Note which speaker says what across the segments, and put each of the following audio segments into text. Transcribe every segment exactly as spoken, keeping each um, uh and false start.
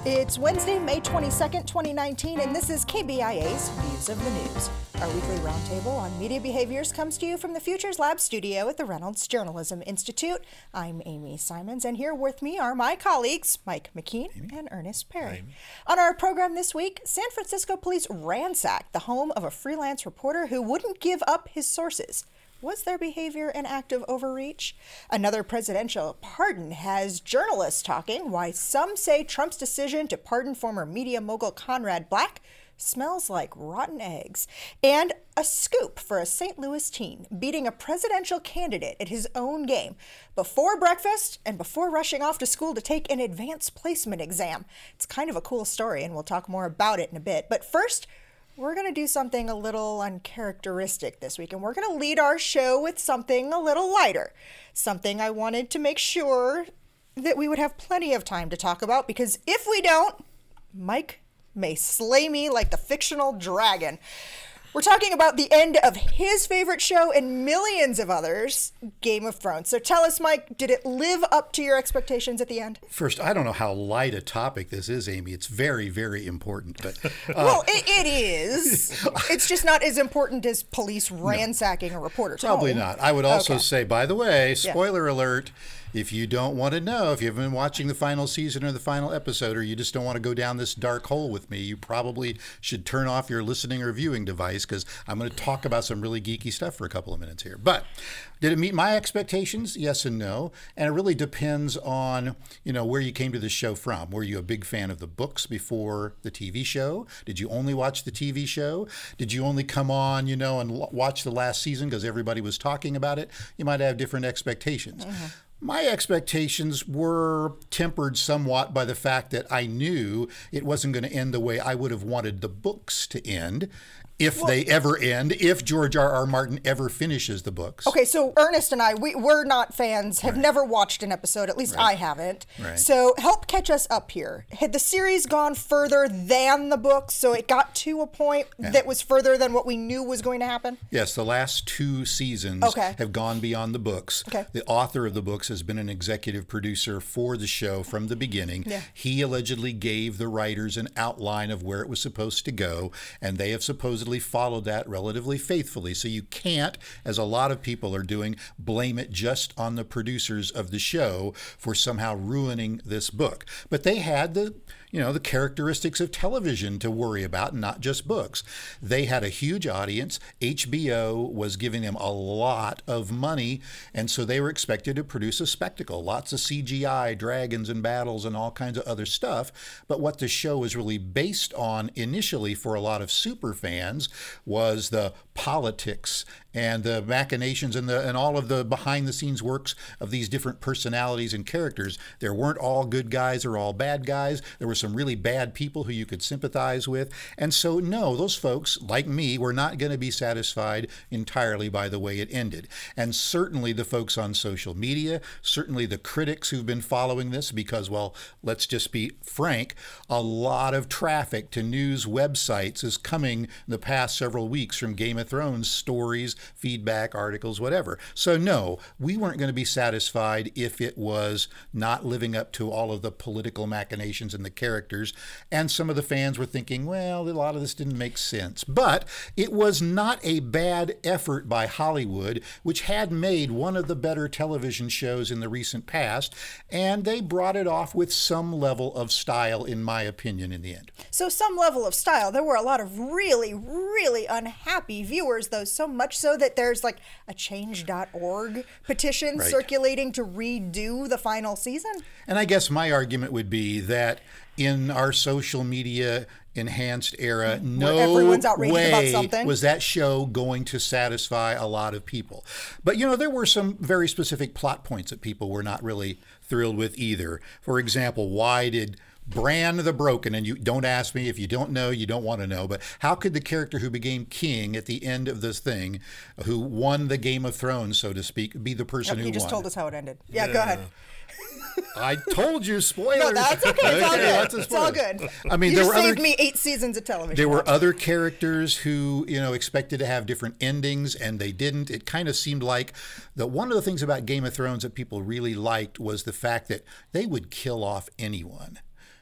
Speaker 1: It's Wednesday, May twenty-second, twenty nineteen, and this is K B I A's Views of the News. Our weekly roundtable on media behaviors comes to you from the Futures Lab studio at the Reynolds Journalism Institute. I'm Amy Simons, and here with me are my colleagues, Mike McKean Amy. and Ernest Perry. On our program this week, San Francisco police ransacked the home of a freelance reporter who wouldn't give up his sources. Was their behavior an act of overreach? Another presidential pardon has journalists talking why some say Trump's decision to pardon former media mogul Conrad Black smells like rotten eggs. And a scoop for a Saint Louis teen beating a presidential candidate at his own game before breakfast and before rushing off to school to take an advanced placement exam. It's kind of a cool story, and we'll talk more about it in a bit. But first, we're going to do something a little uncharacteristic this week, and we're going to lead our show with something a little lighter. Something I wanted to make sure that we would have plenty of time to talk about, because if we don't, Mike may slay me like the fictional dragon. We're talking about the end of his favorite show and millions of others, Game of Thrones. So tell us, Mike, did it live up to your expectations at the end?
Speaker 2: First, I don't know how light a topic this is, Amy. It's very, very important. But uh,
Speaker 1: Well, it, it is. It's just not as important as police ransacking no, a reporter's
Speaker 2: Probably
Speaker 1: home.
Speaker 2: not. I would also
Speaker 1: okay.
Speaker 2: say, by the way, spoiler
Speaker 1: yeah. alert,
Speaker 2: if you don't want to know, if you haven't been watching the final season or the final episode, or you just don't want to go down this dark hole with me, you probably should turn off your listening or viewing device, because I'm going to talk about some really geeky stuff for a couple of minutes here. But did it meet my expectations? Yes and no. And it really depends on, you know, where you came to this show from. Were you a big fan of the books before the T V show? Did you only watch the T V show? Did you only come on, you know, and l- watch the last season because everybody was talking about it? You might have different expectations. Mm-hmm. My expectations were tempered somewhat by the fact that I knew it wasn't going to end the way I would have wanted the books to end, if well, they ever end, if George R. R. Martin ever finishes the books.
Speaker 1: Okay, so Ernest and I, we, we're not fans, have right. never watched an episode, at least right. I haven't.
Speaker 2: Right.
Speaker 1: So help catch us up here. Had the series gone further than the books, so it got to a point yeah. that was further than what we knew was going to happen?
Speaker 2: Yes, the last two seasons
Speaker 1: okay.
Speaker 2: have gone beyond the books.
Speaker 1: Okay.
Speaker 2: The author of the books has been an executive producer for the show from the beginning.
Speaker 1: Yeah.
Speaker 2: He allegedly gave the writers an outline of where it was supposed to go, and they have supposedly followed that relatively faithfully. So you can't, as a lot of people are doing, blame it just on the producers of the show for somehow ruining this book. But they had the, you know, the characteristics of television to worry about, not just books. They had a huge audience. H B O was giving them a lot of money, and so they were expected to produce a spectacle. Lots of C G I, dragons and battles and all kinds of other stuff. But what the show was really based on initially for a lot of super fans was the politics and the machinations and the and all of the behind-the-scenes works of these different personalities and characters. There weren't all good guys or all bad guys. There were some really bad people who you could sympathize with. And so, no, those folks, like me, were not going to be satisfied entirely by the way it ended. And certainly the folks on social media, certainly the critics who've been following this, because, well, let's just be frank, a lot of traffic to news websites is coming in the past several weeks from Game of Thrones stories, feedback, articles, whatever. So no, we weren't going to be satisfied if it was not living up to all of the political machinations and the characters. And some of the fans were thinking, well, a lot of this didn't make sense. But it was not a bad effort by Hollywood, which had made one of the better television shows in the recent past, and they brought it off with some level of style, in my opinion, in the end.
Speaker 1: So some level of style. There were a lot of really, really unhappy viewers, though, so much so that there's like a change dot org petition
Speaker 2: right.
Speaker 1: circulating to redo the final season.
Speaker 2: And I guess my argument would be that in our social media enhanced era,
Speaker 1: Where
Speaker 2: no
Speaker 1: everyone's outraged
Speaker 2: way
Speaker 1: about something.
Speaker 2: was that show going to satisfy a lot of people. But, you know, there were some very specific plot points that people were not really thrilled with either. For example, why did Bran the Broken, and you don't ask me if you don't know, you don't want to know, but how could the character who became king at the end of this thing, who won the Game of Thrones, so to speak, be the person
Speaker 1: Yep,
Speaker 2: who
Speaker 1: you just
Speaker 2: won?
Speaker 1: told us how it ended. Yeah, yeah. Go ahead.
Speaker 2: I told you, spoilers.
Speaker 1: No, that's okay. It's all
Speaker 2: Okay,
Speaker 1: good.
Speaker 2: lots of
Speaker 1: It's all
Speaker 2: spoilers.
Speaker 1: good.
Speaker 2: I mean,
Speaker 1: you
Speaker 2: there
Speaker 1: just
Speaker 2: were
Speaker 1: saved
Speaker 2: other,
Speaker 1: me eight seasons of television.
Speaker 2: There were other characters who, you know, expected to have different endings, and they didn't. It kind of seemed like that one of the things about Game of Thrones that people really liked was the fact that they would kill off anyone.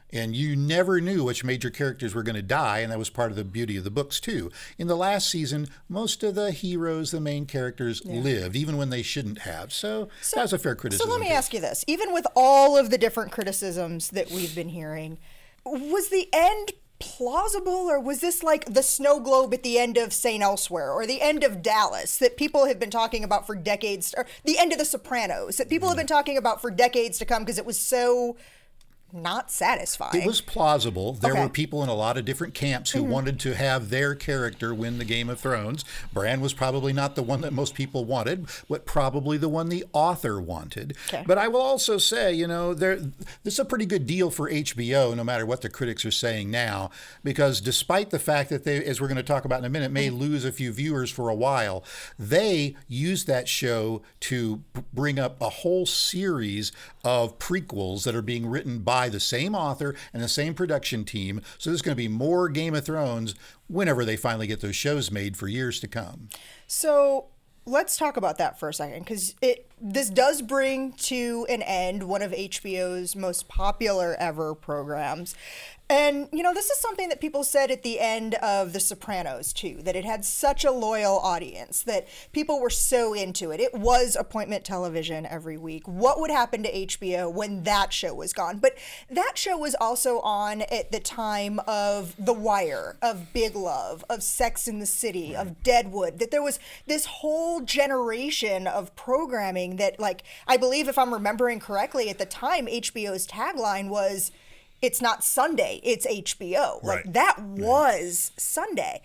Speaker 2: And you never knew which major characters were going to die, and that was part of the beauty of the books, too. In the last season, most of the heroes, the main characters, yeah. lived, even when they shouldn't have. So, so that was a fair criticism.
Speaker 1: So let me ask you this. Even with all of the different criticisms that we've been hearing, was the end plausible, or was this like the snow globe at the end of Saint Elsewhere, or the end of Dallas that people have been talking about for decades, or the end of The Sopranos that people yeah. have been talking about for decades to come because it was so not satisfying?
Speaker 2: It was plausible. There
Speaker 1: okay.
Speaker 2: were people in a lot of different camps who mm-hmm. wanted to have their character win the Game of Thrones. Bran was probably not the one that most people wanted, but probably the one the author wanted.
Speaker 1: Okay.
Speaker 2: But I will also say, you know, there this is a pretty good deal for H B O, no matter what the critics are saying now, because despite the fact that they, as we're going to talk about in a minute, may mm-hmm. lose a few viewers for a while, they used that show to bring up a whole series of prequels that are being written by the same author and the same production team. So there's going to be more Game of Thrones whenever they finally get those shows made for years to come.
Speaker 1: So let's talk about that for a second, because it this does bring to an end one of H B O's most popular ever programs. And, you know, this is something that people said at the end of The Sopranos, too, that it had such a loyal audience, that people were so into it. It was appointment television every week. What would happen to H B O when that show was gone? But that show was also on at the time of The Wire, of Big Love, of Sex and the City, of Deadwood, that there was this whole generation of programming that, like, I believe if I'm remembering correctly, at the time, H B O's tagline was, "It's not Sunday, it's H B O."
Speaker 3: Right.
Speaker 1: Like, that was right. Sunday.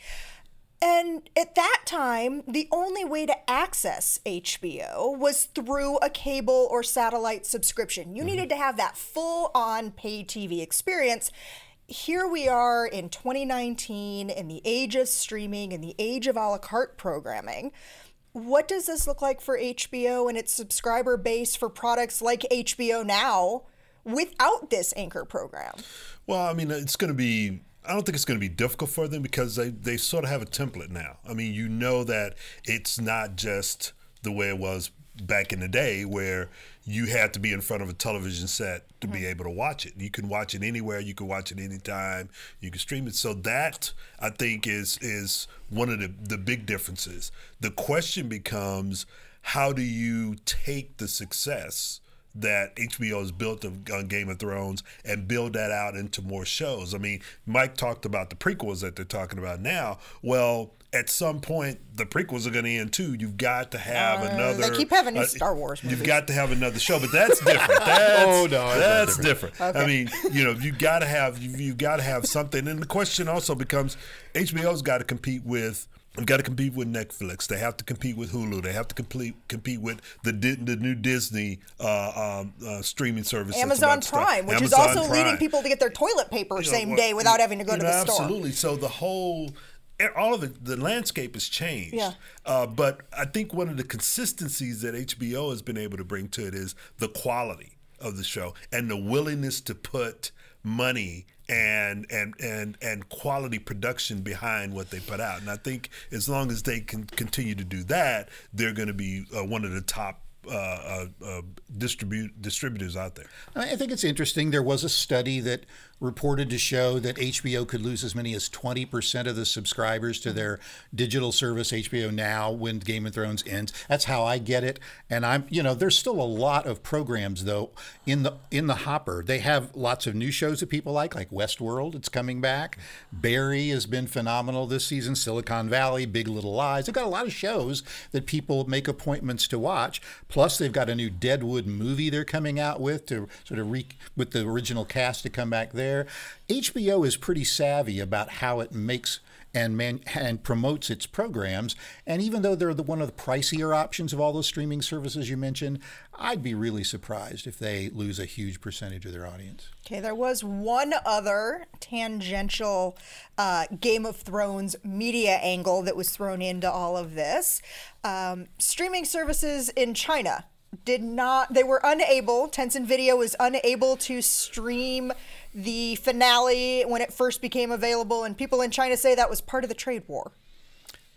Speaker 1: And at that time, the only way to access H B O was through a cable or satellite subscription. You mm-hmm. needed to have that full-on pay T V experience. Here we are in twenty nineteen, in the age of streaming, in the age of a la carte programming. What does this look like for H B O and its subscriber base for products like H B O Now without this anchor program?
Speaker 3: Well, I mean, it's going to be, I don't think it's going to be difficult for them because they, they sort of have a template now. I mean, you know that it's not just the way it was back in the day where you had to be in front of a television set to mm-hmm. be able to watch it. You can watch it anywhere. You can watch it anytime. You can stream it. So that, I think, is is one of the, the big differences. The question becomes, how do you take the success that H B O has built on Game of Thrones and build that out into more shows? I mean, Mike talked about the prequels that they're talking about now. Well, at some point, the prequels are going to end too. You've got to have uh, another.
Speaker 1: They keep having new
Speaker 3: uh,
Speaker 1: Star Wars movies.
Speaker 3: You've got to have another show, but that's different. That's,
Speaker 2: oh no,
Speaker 3: that's different.
Speaker 2: different.
Speaker 3: Okay. I mean, you know, you got to have you you got to have something, and the question also becomes, H B O's got to compete with. They've got to compete with Netflix. They have to compete with Hulu. They have to compete compete with the the new Disney uh, um, uh, streaming service.
Speaker 1: Amazon Prime, which
Speaker 3: Amazon
Speaker 1: is also
Speaker 3: Prime.
Speaker 1: leading people to get their toilet paper
Speaker 3: you know,
Speaker 1: same
Speaker 3: well,
Speaker 1: day without having to go to
Speaker 3: know,
Speaker 1: the
Speaker 3: absolutely.
Speaker 1: store.
Speaker 3: Absolutely. So the whole, all of it, the landscape has changed.
Speaker 1: Yeah.
Speaker 3: Uh, but I think one of the consistencies that H B O has been able to bring to it is the quality of the show and the willingness to put money and and and and quality production behind what they put out. And I think as long as they can continue to do that, they're going to be uh, one of the top uh, uh, uh, distribute distributors out there.
Speaker 2: I think it's interesting. There was a study that reported to show that H B O could lose as many as twenty percent of the subscribers to their digital service, H B O Now, when Game of Thrones ends. That's how I get it. And I'm, you know, there's still a lot of programs though in the in the hopper. They have lots of new shows that people like, like Westworld. It's coming back. Barry has been phenomenal this season. Silicon Valley, Big Little Lies. They've got a lot of shows that people make appointments to watch. Plus, they've got a new Deadwood movie they're coming out with to sort of re- with the original cast to come back there. H B O is pretty savvy about how it makes and man, and promotes its programs. And even though they're the, one of the pricier options of all those streaming services you mentioned, I'd be really surprised if they lose a huge percentage of their audience.
Speaker 1: Okay, there was one other tangential uh, Game of Thrones media angle that was thrown into all of this. Um, streaming services in China did not, they were unable, Tencent Video was unable to stream the finale when it first became available, and people in China say that was part of the trade war.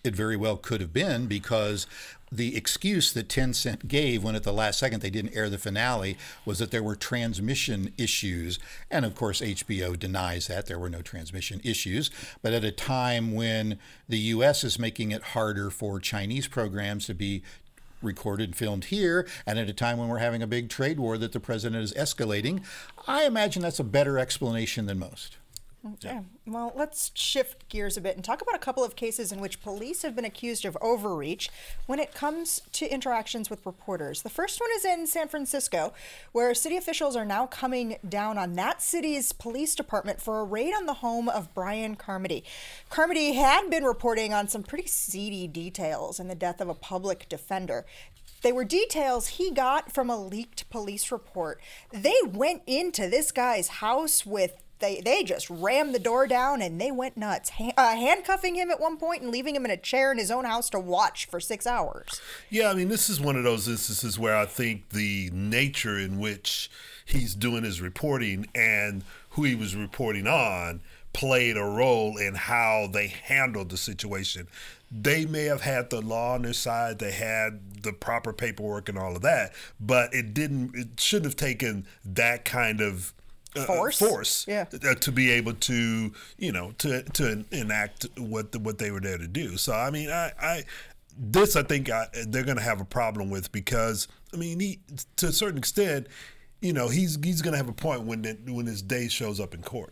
Speaker 2: it very well could have been, because the excuse that Tencent gave when at the last second they didn't air the finale was that there were transmission issues. And of course, H B O denies that there were no transmission issues. But at a time when the U S is making it harder for Chinese programs to be recorded and filmed here, and at a time when we're having a big trade war that the president is escalating, I imagine that's a better explanation than most.
Speaker 1: Okay. Well, let's shift gears a bit and talk about a couple of cases in which police have been accused of overreach when it comes to interactions with reporters. The first one is in San Francisco, where city officials are now coming down on that city's police department for a raid on the home of Brian Carmody. Carmody had been reporting on some pretty seedy details in the death of a public defender. They were details he got from a leaked police report. They went into this guy's house with They they just rammed the door down and they went nuts, ha- uh, handcuffing him at one point and leaving him in a chair in his own house to watch for six hours.
Speaker 3: Yeah, I mean, this is one of those instances where I think the nature in which he's doing his reporting and who he was reporting on played a role in how they handled the situation. They may have had the law on their side, they had the proper paperwork and all of that, but it didn't. It shouldn't have taken that kind of
Speaker 1: Force,
Speaker 3: uh, force
Speaker 1: yeah.
Speaker 3: uh, to be able to, you know, to to enact what the, what they were there to do. So I mean, I, I this I think I, they're going to have a problem with, because I mean, he, to a certain extent, you know, he's he's going to have a point when it, when his day shows up in court.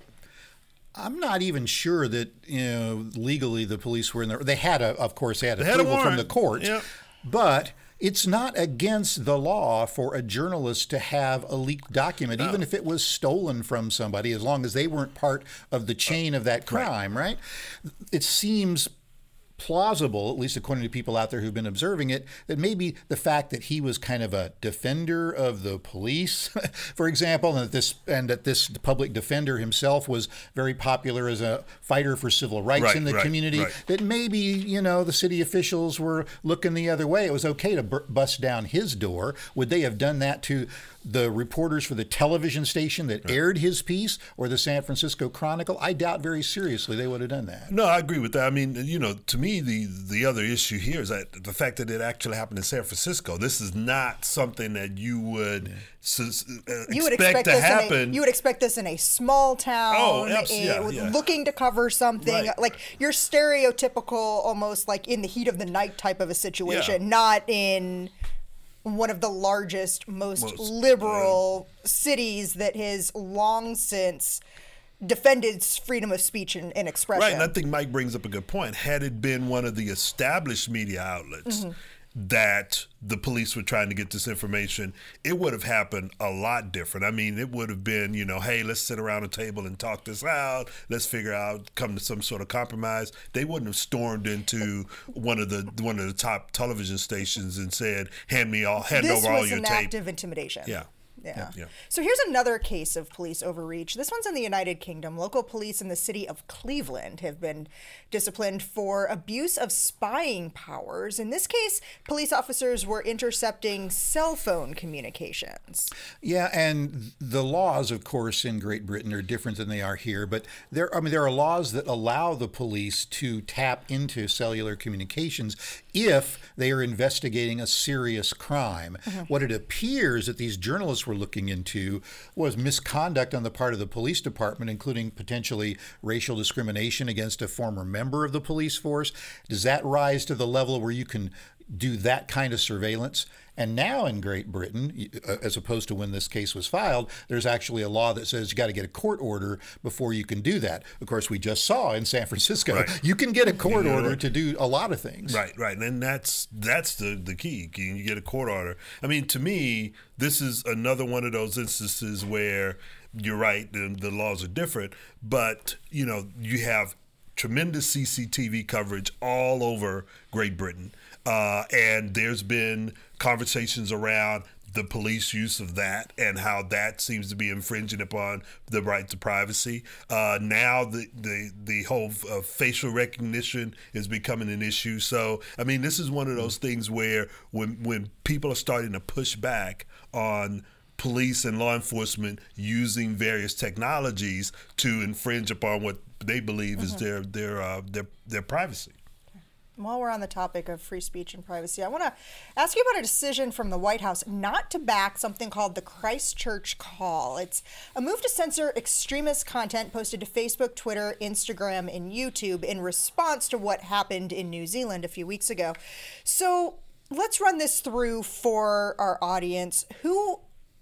Speaker 2: I'm not even sure that, you know, legally the police were in there. They had a, of course, they had
Speaker 3: They had a
Speaker 2: approval from the
Speaker 3: warrant.
Speaker 2: court,
Speaker 3: Yeah.
Speaker 2: but it's not against the law for a journalist to have a leaked document,
Speaker 3: No.
Speaker 2: even if it was stolen from somebody, as long as they weren't part of the chain of that crime, right? It seems plausible, at least according to people out there who've been observing it, that maybe the fact that he was kind of a defender of the police, for example, and that this and that this public defender himself was very popular as a fighter for civil rights
Speaker 3: Right,
Speaker 2: in the
Speaker 3: right,
Speaker 2: community,
Speaker 3: right.
Speaker 2: that maybe, you know, the city officials were looking the other way. It was okay to bur- bust down his door. Would they have done that to the reporters for the television station that aired his piece or the San Francisco Chronicle? I doubt very seriously they would have done that.
Speaker 3: No, I agree with that. I mean, you know, to me, the the other issue here is that the fact that it actually happened in San Francisco. This is not something that you would yeah. sus- uh,
Speaker 1: You would
Speaker 3: expect,
Speaker 1: expect
Speaker 3: to
Speaker 1: this
Speaker 3: happen.
Speaker 1: In a, you would expect this in a small town,
Speaker 3: Oh, abs- yeah,
Speaker 1: a-
Speaker 3: yeah.
Speaker 1: looking to cover something,
Speaker 3: Right.
Speaker 1: like your stereotypical, almost like in the heat of the night type of a situation,
Speaker 3: Yeah.
Speaker 1: not in one of the largest, most,
Speaker 3: Most,
Speaker 1: liberal cities that has long since defended freedom of speech and, and expression.
Speaker 3: Right, and I think Mike brings up a good point. Had it been one of the established media outlets
Speaker 1: Mm-hmm.
Speaker 3: that the police were trying to get this information, it would have happened a lot different. I mean, it would have been, you know, hey, let's sit around a table and talk this out. Let's figure out, come to some sort of compromise. They wouldn't have stormed into one of the one of the top television stations and said, hand me all, hand
Speaker 1: this
Speaker 3: over all
Speaker 1: was
Speaker 3: your
Speaker 1: an
Speaker 3: tape.
Speaker 1: act of intimidation.
Speaker 3: Yeah.
Speaker 1: Yeah.
Speaker 3: Yeah.
Speaker 1: So here's another case of police overreach. This one's in the United Kingdom. Local police in the city of Cleveland have been disciplined for abuse of spying powers. In this case, police officers were intercepting cell phone communications.
Speaker 2: Yeah, and the laws, of course, in Great Britain are different than they are here. But there, I mean, there are laws that allow the police to tap into cellular communications if they are investigating a serious crime. Mm-hmm. What it appears that these journalists were looking into was misconduct on the part of the police department, including potentially racial discrimination against a former member of the police force. Does that rise to the level where you can do that kind of surveillance? And now in Great Britain, as opposed to when this case was filed, there's actually a law that says you got to get a court order before you can do that. Of course, we just saw in San Francisco,
Speaker 3: Right.
Speaker 2: you can get a court
Speaker 3: You know,
Speaker 2: order to do a lot of things.
Speaker 3: Right, right. And that's that's the, the key. Can you get a court order? I mean, to me, this is another one of those instances where you're right, the, the laws are different, but, you know, you have tremendous C C T V coverage all over Great Britain. Uh, and there's been conversations around the police use of that and how that seems to be infringing upon the right to privacy. Uh, now the, the, the whole uh, facial recognition is becoming an issue. So, I mean, this is one of those things where when when people are starting to push back on police and law enforcement using various technologies to infringe upon what they believe mm-hmm. is their their uh, their their privacy.
Speaker 1: While we're on the topic of free speech and privacy, I want to ask you about a decision from the White House not to back something called the Christchurch Call. It's a move to censor extremist content posted to Facebook, Twitter, Instagram, and YouTube in response to what happened in New Zealand a few weeks ago. So let's run this through for our audience. Who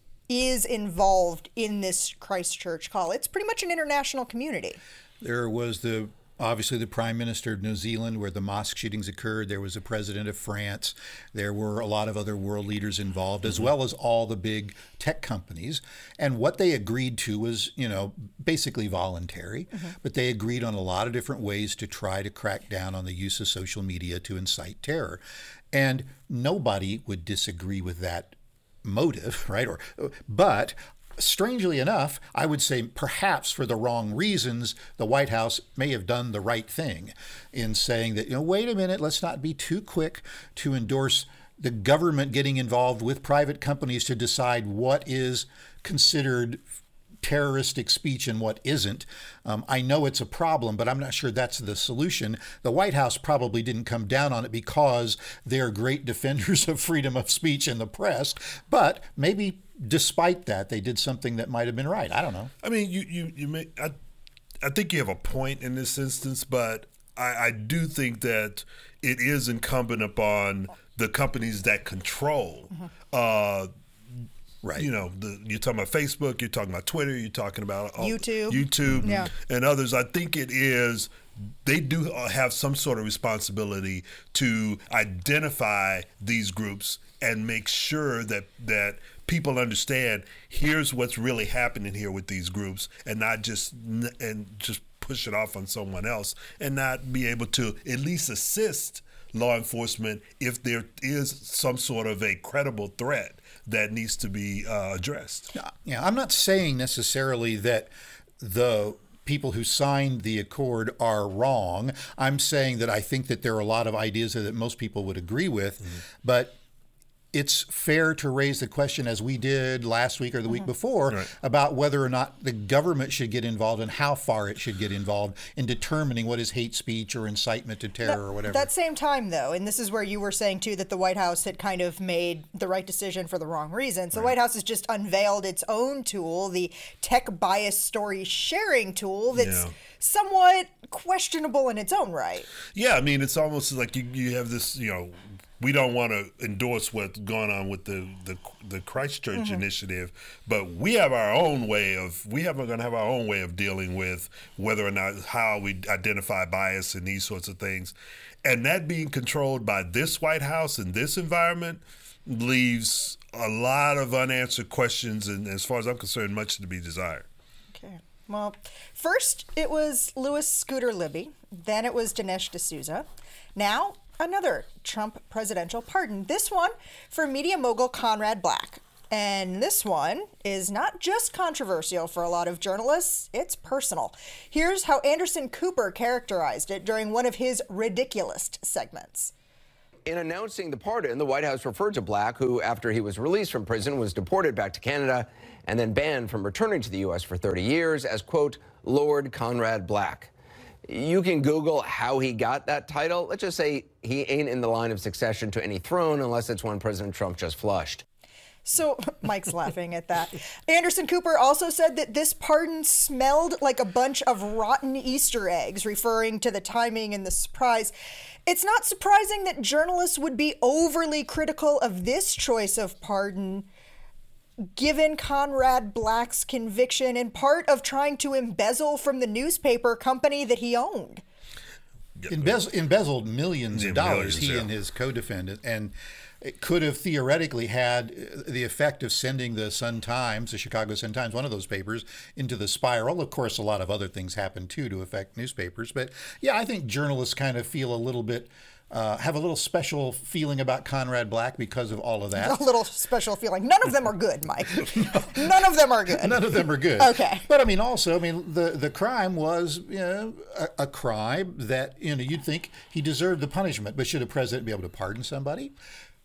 Speaker 1: is involved in this Christchurch Call? It's pretty much an international community.
Speaker 2: There was the Obviously, the Prime Minister of New Zealand, where the mosque shootings occurred. There was the President of France. There were a lot of other world leaders involved, as well as all the big tech companies. And what they agreed to was, you know, basically voluntary. Mm-hmm. But they agreed on a lot of different ways to try to crack down on the use of social media to incite terror. And nobody would disagree with that motive, right? Or, but strangely enough, I would say perhaps for the wrong reasons, the White House may have done the right thing in saying that, you know, wait a minute, let's not be too quick to endorse the government getting involved with private companies to decide what is considered terroristic speech and what isn't. Um, I know it's a problem, but I'm not sure that's the solution. The White House probably didn't come down on it because they're great defenders of freedom of speech and the press, but maybe despite that, they did something that might have been right. I don't know.
Speaker 3: I mean, you you you may. I, I think you have a point in this instance, but I, I do think that it is incumbent upon the companies that control. Mm-hmm. Uh, Right. You know, the, you're talking about Facebook, you're talking about Twitter, you're talking about all,
Speaker 1: YouTube,
Speaker 3: YouTube,
Speaker 1: yeah.
Speaker 3: and others. I think it is. They do have some sort of responsibility to identify these groups and make sure that that people understand here's what's really happening here with these groups, and not just and just push it off on someone else, and not be able to at least assist law enforcement if there is some sort of a credible threat that needs to be uh, addressed.
Speaker 2: Yeah, I'm not saying necessarily that the people who signed the accord are wrong. I'm saying that I think that there are a lot of ideas that most people would agree with, mm-hmm. but it's fair to raise the question, as we did last week or the mm-hmm. week before, right. about whether or not the government should get involved and how far it should get involved in determining what is hate speech or incitement to terror
Speaker 1: that,
Speaker 2: or whatever.
Speaker 1: That same time, though, and this is where you were saying, too, that the White House had kind of made the right decision for the wrong reasons. The right. White House has just unveiled its own tool, the tech bias story sharing tool that's yeah. somewhat questionable in its own right.
Speaker 3: Yeah, I mean, it's almost like you, you have this, you know, we don't want to endorse what's going on with the the, the Christchurch mm-hmm. initiative, but we have our own way of we have we're going to have our own way of dealing with whether or not how we identify bias and these sorts of things, and that being controlled by this White House and this environment leaves a lot of unanswered questions, and as far as I'm concerned, much to be desired.
Speaker 1: Okay. Well, first it was Louis Scooter Libby, then it was Dinesh D'Souza. Now another Trump presidential pardon, this one for media mogul Conrad Black. And this one is not just controversial for a lot of journalists, it's personal. Here's how Anderson Cooper characterized it during one of his ridiculous segments.
Speaker 4: In announcing the pardon, the White House referred to Black, who, after he was released from prison, was deported back to Canada and then banned from returning to the U S for thirty years as, quote, Lord Conrad Black. You can Google how he got that title. Let's just say he ain't in the line of succession to any throne unless it's one President Trump just flushed.
Speaker 1: So Mike's laughing at that. Anderson Cooper also said that this pardon smelled like a bunch of rotten Easter eggs, referring to the timing and the surprise. It's not surprising that journalists would be overly critical of this choice of pardon, given Conrad Black's conviction and part of trying to embezzle from the newspaper company that he owned.
Speaker 2: Embezzled, embezzled millions
Speaker 3: yeah,
Speaker 2: of dollars,
Speaker 3: millions,
Speaker 2: he
Speaker 3: yeah.
Speaker 2: and his co-defendant, and it could have theoretically had the effect of sending the Sun-Times, the Chicago Sun-Times, one of those papers, into the spiral. Of course, a lot of other things happen, too, to affect newspapers. But, yeah, I think journalists kind of feel a little bit Uh, have a little special feeling about Conrad Black because of all of that.
Speaker 1: A little special feeling. None of them are good, Mike. no. None of them are good.
Speaker 2: None of them are good.
Speaker 1: Okay.
Speaker 2: But I mean, also, I mean, the, the crime was, you know, a, a crime that, you know, you'd think he deserved the punishment, but should a president be able to pardon somebody?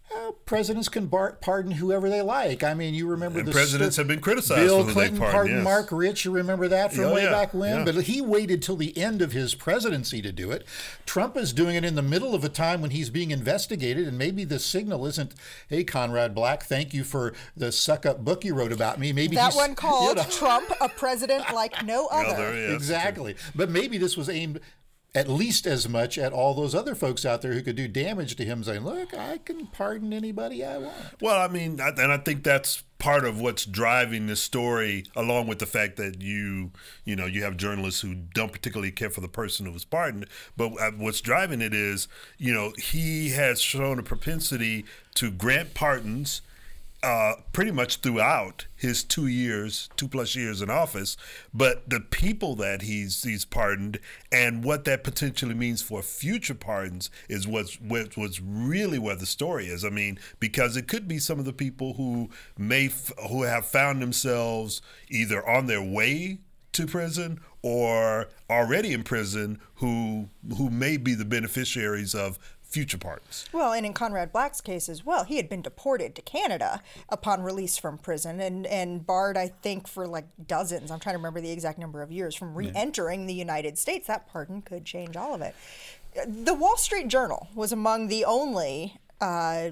Speaker 2: Uh, presidents can bar- pardon whoever they like. I mean, you remember
Speaker 3: and
Speaker 2: the
Speaker 3: presidents
Speaker 2: st-
Speaker 3: have been criticized
Speaker 2: Bill
Speaker 3: for who
Speaker 2: Clinton
Speaker 3: they pardon,
Speaker 2: pardoned
Speaker 3: yes.
Speaker 2: Mark Rich. You remember that from
Speaker 3: Oh,
Speaker 2: way
Speaker 3: yeah,
Speaker 2: back when?
Speaker 3: yeah.
Speaker 2: But he waited till the end of his presidency to do it. Trump is doing it in the middle of a time when he's being investigated, and maybe the signal isn't, "Hey, Conrad Black, thank you for the suck-up book you wrote about me." Maybe
Speaker 1: that
Speaker 2: he's,
Speaker 1: one called
Speaker 2: you know.
Speaker 1: Trump a president like no other.
Speaker 3: Other, yeah,
Speaker 2: Exactly. But maybe this was aimed at least as much at all those other folks out there who could do damage to him, saying, "Look, I can pardon anybody I want."
Speaker 3: Well, I mean, I- and I think that's part of what's driving this story, along with the fact that you, you know, you have journalists who don't particularly care for the person who was pardoned. But what's driving it is, you know, he has shown a propensity to grant pardons Uh, pretty much throughout his two years, two plus years in office, but the people that he's he's pardoned and what that potentially means for future pardons is what's what's really where the story is. I mean, because it could be some of the people who may f- who have found themselves either on their way to prison or already in prison who who may be the beneficiaries of future pardons.
Speaker 1: Well, and in Conrad Black's case as well, he had been deported to Canada upon release from prison and, and barred, I think, for like dozens, I'm trying to remember the exact number of years, from re-entering the United States. That pardon could change all of it. The Wall Street Journal was among the only uh,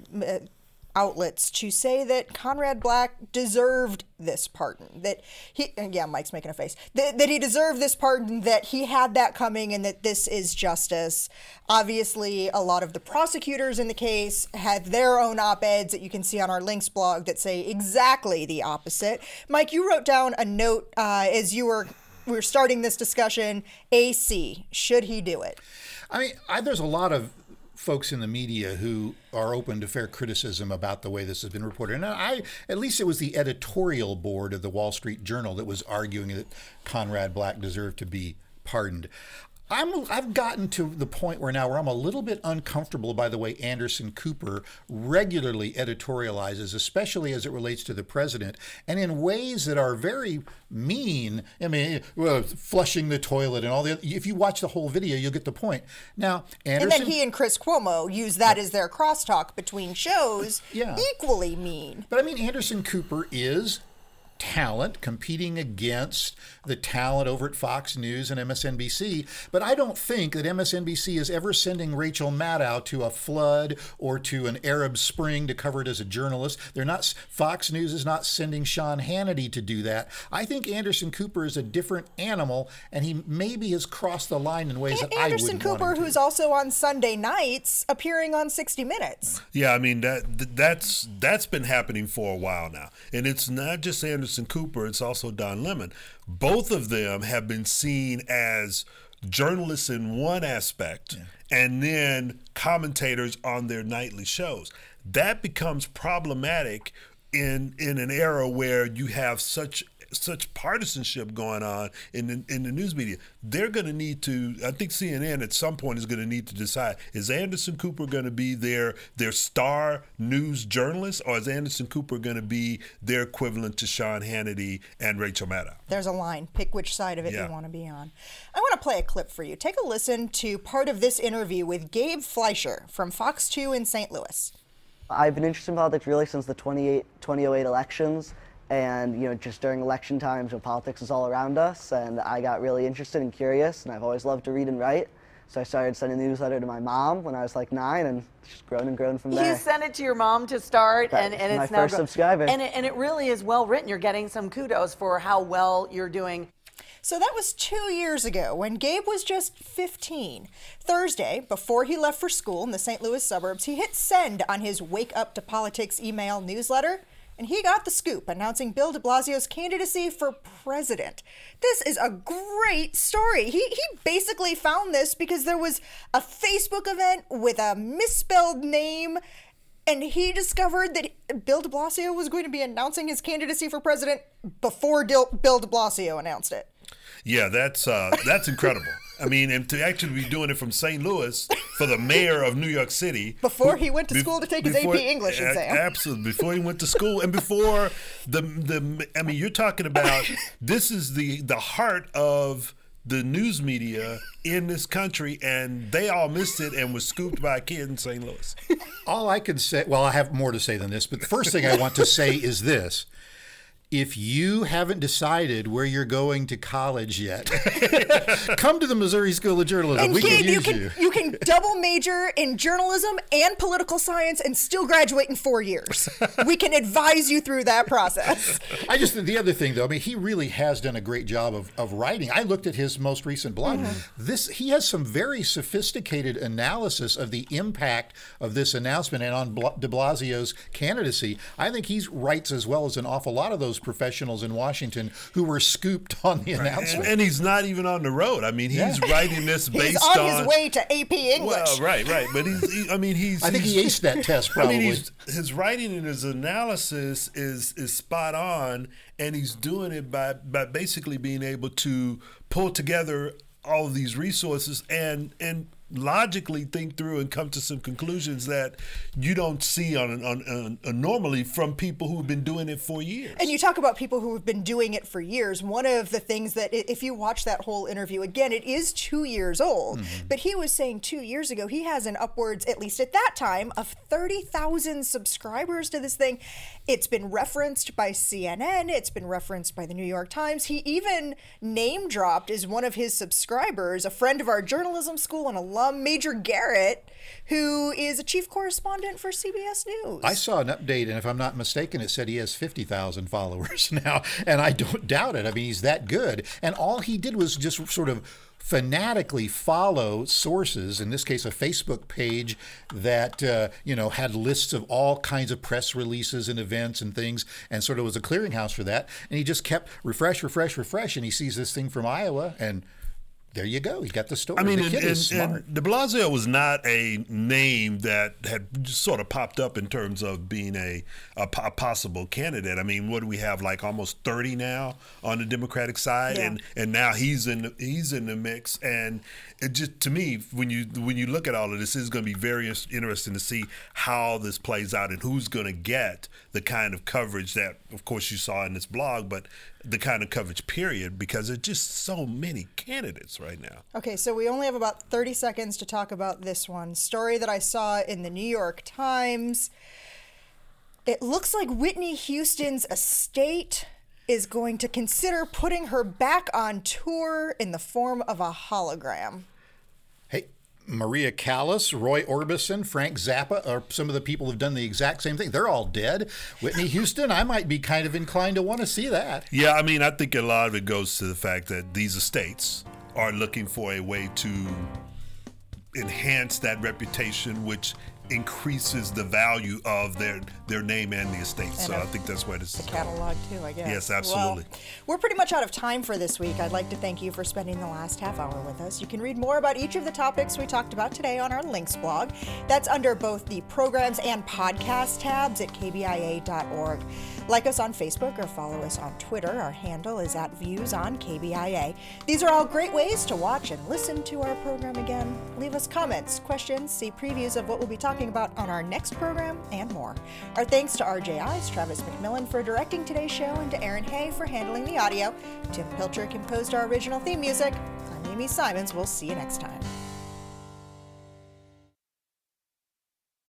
Speaker 1: outlets to say that Conrad Black deserved this pardon, that he, yeah, Mike's making a face, that, that he deserved this pardon, that he had that coming, and that this is justice. Obviously, a lot of the prosecutors in the case had their own op-eds that you can see on our links blog that say exactly the opposite. Mike, you wrote down a note uh, as you were we were starting this discussion. A C, should he do it?
Speaker 2: I mean, I, there's a lot of folks in the media who are open to fair criticism about the way this has been reported. And I, at least it was the editorial board of the Wall Street Journal that was arguing that Conrad Black deserved to be pardoned. I'm, I've gotten to the point where now where I'm a little bit uncomfortable by the way Anderson Cooper regularly editorializes, especially as it relates to the president, and in ways that are very mean. I mean, well, flushing the toilet and all the other, if you watch the whole video, you'll get the point. Now, Anderson...
Speaker 1: And then he and Chris Cuomo use that as their crosstalk between shows,
Speaker 2: yeah.
Speaker 1: equally mean.
Speaker 2: But I mean, Anderson Cooper is talent competing against the talent over at Fox News and M S N B C. But I don't think that M S N B C is ever sending Rachel Maddow to a flood or to an Arab Spring to cover it as a journalist. They're not. Fox News is not sending Sean Hannity to do that. I think Anderson Cooper is a different animal, and he maybe has crossed the line in ways
Speaker 1: And
Speaker 2: that I
Speaker 1: Anderson
Speaker 2: wouldn't
Speaker 1: Cooper,
Speaker 2: want him to.
Speaker 1: who's also on Sunday nights appearing on sixty minutes.
Speaker 3: Yeah, I mean that that's that's been happening for a while now, and it's not just Anderson Cooper; it's also Don Lemon. Both of them have been seen as journalists in one aspect, yeah. and then commentators on their nightly shows. That becomes problematic in in an era where you have such such partisanship going on in the, in the news media. They're going to need to, I think C N N at some point is going to need to decide, is Anderson Cooper going to be their their star news journalist, or is Anderson Cooper going to be their equivalent to Sean Hannity and Rachel Maddow?
Speaker 1: There's a line. Pick which side of it
Speaker 3: Yeah.
Speaker 1: you want to be on. I want to play a clip for you. Take a listen to part of this interview with Gabe Fleischer from Fox two in Saint Louis.
Speaker 5: I've been interested in politics really since the twenty oh eight elections. And, you know, just during election times when politics is all around us, and I got really interested and curious, and I've always loved to read and write. So I started sending a newsletter to my mom when I was like nine, and just grown and grown from there.
Speaker 6: You sent it to your mom to start,
Speaker 5: That-
Speaker 6: and, and
Speaker 5: my
Speaker 6: it's now
Speaker 5: first
Speaker 6: grown.
Speaker 5: subscriber.
Speaker 6: And it, and it really is well written. You're getting some kudos for how well you're doing.
Speaker 1: So that was two years ago when Gabe was just fifteen. Thursday, before he left for school in the Saint Louis suburbs, he hit send on his Wake Up to Politics email newsletter, and he got the scoop announcing Bill de Blasio's candidacy for president. This is a great story. He, he basically found this because there was a Facebook event with a misspelled name, and he discovered that Bill de Blasio was going to be announcing his candidacy for president before Dil- Bill de Blasio announced it.
Speaker 3: Yeah, that's uh, that's incredible. I mean, and to actually be doing it from Saint Louis for the mayor of New York City.
Speaker 1: Before he went to school to take his
Speaker 3: before-
Speaker 1: A P English
Speaker 3: a-
Speaker 1: exam.
Speaker 3: Absolutely. Before he went to school and before the, the I mean, you're talking about, this is the, the heart of the news media in this country, and they all missed it and was scooped by a kid in Saint Louis.
Speaker 2: All I can say, well, I have more to say than this, but the first thing I want to say is this. If you haven't decided where you're going to college yet, come to the Missouri School of Journalism.
Speaker 1: And
Speaker 2: we
Speaker 1: Gabe,
Speaker 2: can
Speaker 1: you
Speaker 2: use
Speaker 1: can
Speaker 2: you.
Speaker 1: you can double major in journalism and political science and still graduate in four years. We can advise you through that process.
Speaker 2: I just the other thing though, I mean, he really has done a great job of, of writing. I looked at his most recent blog. Mm-hmm. This he has some very sophisticated analysis of the impact of this announcement and on De Blasio's candidacy. I think he writes as well as an awful lot of those professionals in Washington who were scooped on the
Speaker 3: right.
Speaker 2: announcement.
Speaker 3: And, and he's not even on the road. I mean, he's yeah. writing this based
Speaker 1: he's on,
Speaker 3: on
Speaker 1: his way to A P English.
Speaker 3: Well, right, right. But he's, he, I mean, he's.
Speaker 2: I think
Speaker 3: he's,
Speaker 2: he aced that test probably.
Speaker 3: I mean, he's, his writing and his analysis is is spot on, and he's doing it by by basically being able to pull together all of these resources and and. logically think through and come to some conclusions that you don't see on, on, on, on normally from people who've been doing it for years.
Speaker 1: And you talk about people who have been doing it for years. One of the things that, if you watch that whole interview, again, it is two years old, mm-hmm. but he was saying two years ago, he has an upwards, at least at that time, of thirty thousand subscribers to this thing. It's been referenced by C N N. It's been referenced by the New York Times. He even name dropped as one of his subscribers, a friend of our journalism school and alum, Major Garrett, who is a chief correspondent for C B S News.
Speaker 2: I saw an update, and if I'm not mistaken, it said he has fifty thousand followers now, and I don't doubt it. I mean, he's that good. And all he did was just sort of fanatically follow sources, in this case a Facebook page that uh, you know had lists of all kinds of press releases and events and things, and sort of was a clearinghouse for that. And he just kept refresh, refresh, refresh, and he sees this thing from Iowa, and there you go. He got the story.
Speaker 3: I mean,
Speaker 2: the
Speaker 3: and,
Speaker 2: kid
Speaker 3: and,
Speaker 2: is smart.
Speaker 3: and De Blasio was not a name that had just sort of popped up in terms of being a, a, a possible candidate. I mean, what do we have, like almost thirty now on the Democratic side,
Speaker 1: yeah.
Speaker 3: and and now he's in the, he's in the mix. And it just, to me, when you when you look at all of this, it's going to be very interesting to see how this plays out and who's going to get the kind of coverage that, of course, you saw in this blog, but the kind of coverage period, because there's just so many candidates right now.
Speaker 1: Okay, so we only have about thirty seconds to talk about this one. Story that I saw in the New York Times. It looks like Whitney Houston's estate is going to consider putting her back on tour in the form of a hologram.
Speaker 2: Hey, Maria Callas, Roy Orbison, Frank Zappa are some of the people who've done the exact same thing. They're all dead. Whitney Houston, I might be kind of inclined to want to see that.
Speaker 3: Yeah, I mean, I think a lot of it goes to the fact that these estates are looking for a way to enhance that reputation, which increases the value of their their name and the estate. And so I think that's why this
Speaker 1: the
Speaker 3: is
Speaker 1: catalog too, I guess.
Speaker 3: Yes, absolutely.
Speaker 1: Well, we're pretty much out of time for this week. I'd like to thank you for spending the last half hour with us. You can read more about each of the topics we talked about today on our links blog. That's under both the programs and podcast tabs at k b i a dot org. Like us on Facebook or follow us on Twitter. Our handle is at Views on K B I A. These are all great ways to watch and listen to our program again. Leave us comments, questions, see previews of what we'll be talking about on our next program, and more. Our thanks to R J I's Travis McMillan for directing today's show, and to Aaron Hay for handling the audio. Tim Pilcher composed our original theme music. I'm Amy Simons. We'll see you next time.